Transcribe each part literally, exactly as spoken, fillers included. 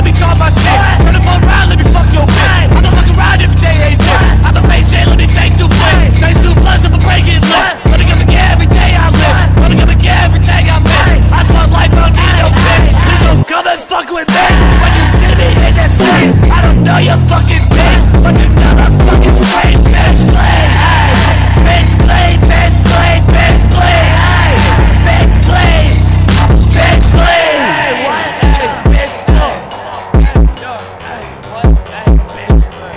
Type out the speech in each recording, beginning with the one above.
let me talk my shit. Turn the phone around, let me fuck your bitch. I'm the fucking ride every day, ain't this. I'm a face shit, let me take two bliss. Thanks to plus, I'm a breaking list. Wanna give a get every day I live. Wanna give a get everything I miss. I swear life, I don't need no bitch. Please don't come and fuck with me. When you see me in that shit, I don't know your fucking dick, but you never fucking scream, bitch, play, hey. Bitch, play, bitch, play, bitch, play, hey. Bitch, play, bitch, play, hey. What? Hey, bitch, play. Hey, what? Hey, bitch, play.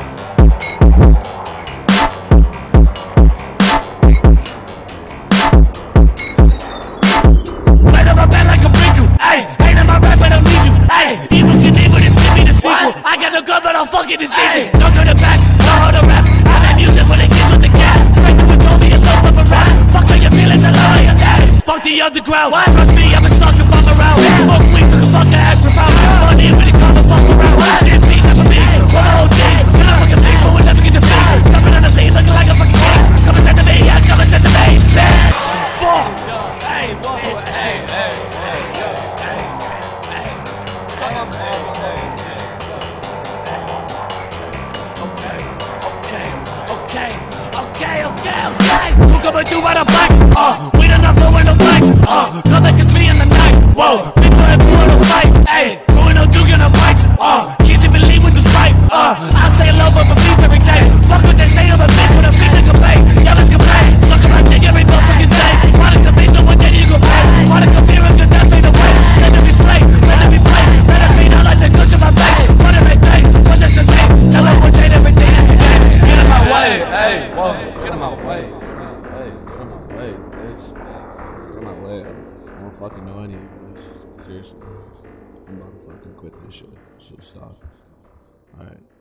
Right on my back like a Riku, hey. Ain't in my rap, but I don't need you, hey. Evil can evil, just give me the sequel. I got no gun, but I'll fuck it this easy. Don't turn it back, don't hold a rap. I make music for the kids with the cat. Straight to his dome, he a love up around. Fuck how you feeling, tell her how you daddy. Fuck the underground, what? Trust me, I'm a stalker, bum around. Smoke weed, took a fuck, I act profound. Funny when it come and fuck around. Didn't beat, never me, what a whole team. We're not fucking things, but we'll never get defeated. Jumping on the scene, looking like a fucking king. Come and stand to me, yeah, come and stand to me, bitch. Fuck. Hey, whoa, hey, hey, hey, hey, hey, hey, okay, okay, okay, okay, okay. Who coming through by the bikes? Uh, we don't know for no bikes. Uh, come like it's me in the night. Whoa, people have blue in a fight. Ayy, going on Duke in the bikes. Uh, can't even believe what you right. Uh, I stay in love with my beats every day. Fuck what they say, I'm a bitch with a feet that can pay. Yeah, let's complain. Suck on my dick every motherfucking day. Wanna compete, no one day you can pay. Wanna compete, and get that fade away. Let them be play, let them be play. Let them be not like the good to my face. Run everything, what does it say? Tell them what's ain't everything in the game. Get in my way, hey, whoa, get in my way. Hey, get in my way, bitch. Get in my way. I don't fucking know any of you guys. Seriously. I'm about to fucking quit this shit. So stop. Alright.